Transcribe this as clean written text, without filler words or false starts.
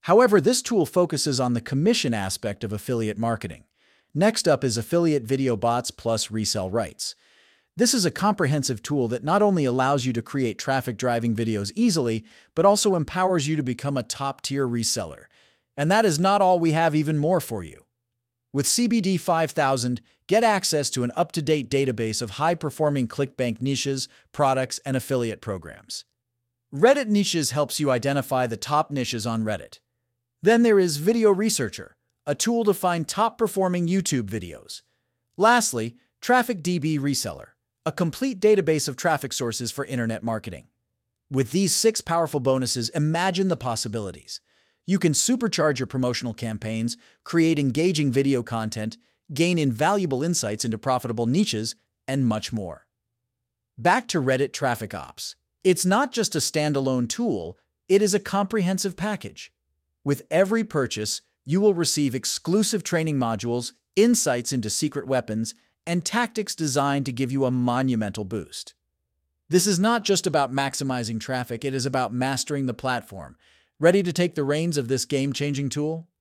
However, this tool focuses on the commission aspect of affiliate marketing. Next up is Affiliate Video Bots plus Resell Rights. This is a comprehensive tool that not only allows you to create traffic-driving videos easily, but also empowers you to become a top-tier reseller. And that is not all, we have even more for you. With CBD 5000, get access to an up-to-date database of high-performing ClickBank niches, products, and affiliate programs. Reddit Niches helps you identify the top niches on Reddit. Then there is Video Researcher, a tool to find top-performing YouTube videos. Lastly, TrafficDB Reseller, a complete database of traffic sources for internet marketing. With these 6 powerful bonuses, imagine the possibilities. You can supercharge your promotional campaigns, create engaging video content, gain invaluable insights into profitable niches, and much more. Back to Reddit Traffic Ops. It's not just a standalone tool, it is a comprehensive package. With every purchase, you will receive exclusive training modules, insights into secret weapons, and tactics designed to give you a monumental boost. This is not just about maximizing traffic, it is about mastering the platform. Ready to take the reins of this game-changing tool?